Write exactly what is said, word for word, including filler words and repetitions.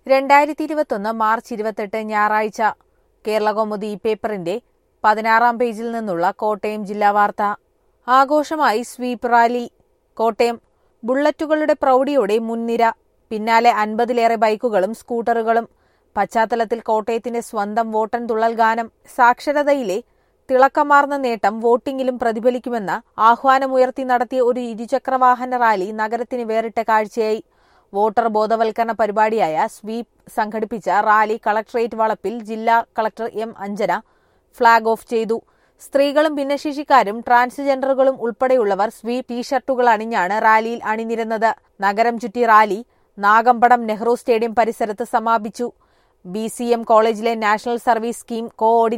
രണ്ടായിരത്തി ഇരുപത്തൊന്ന് മാർച്ച് ഇരുപത്തെട്ട് ഞായറാഴ്ച കേരളകൗമുദി പേപ്പറിന്റെ പതിനാറാം പേജിൽ നിന്നുള്ള കോട്ടയം ജില്ലാ വാർത്ത. ആഘോഷമായി സ്വീപ്പ് റാലി. കോട്ടയം. ബുള്ളറ്റുകളുടെ പ്രൗഢിയോടെ മുൻനിര, പിന്നാലെ അൻപതിലേറെ ബൈക്കുകളും സ്കൂട്ടറുകളും. പശ്ചാത്തലത്തിൽ കോട്ടയത്തിന്റെ സ്വന്തം വോട്ടൻ തുള്ളൽ ഗാനം. സാക്ഷരതയിലെ തിളക്കമാർന്ന നേട്ടം വോട്ടിംഗിലും പ്രതിഫലിക്കുമെന്ന ആഹ്വാനമുയർത്തി നടത്തിയ ഒരു ഇരുചക്രവാഹന റാലി നഗരത്തിന് വേറിട്ട കാഴ്ചയായി. വോട്ടർ ബോധവൽക്കരണ പരിപാടിയായ സ്വീപ് സംഘടിപ്പിച്ച റാലി കളക്ടറേറ്റ് വളപ്പിൽ ജില്ലാ collector M Anjana flag off ചെയ്തു. സ്ത്രീകളും ഭിന്നശേഷിക്കാരും ട്രാൻസ്ജെൻഡറുകളും ഉൾപ്പെടെയുള്ളവർ സ്വീപ് ടീഷർട്ടുകൾ അണിഞ്ഞാണ് റാലിയിൽ അണിനിരന്നത്. നഗരം ചുറ്റി റാലി നാഗമ്പടം നെഹ്റു സ്റ്റേഡിയം പരിസരത്ത് സമാപിച്ചു. ബി സി എം കോളേജിലെ നാഷണൽ സർവീസ് സ്കീം കോഓർഡിനേറ്റർ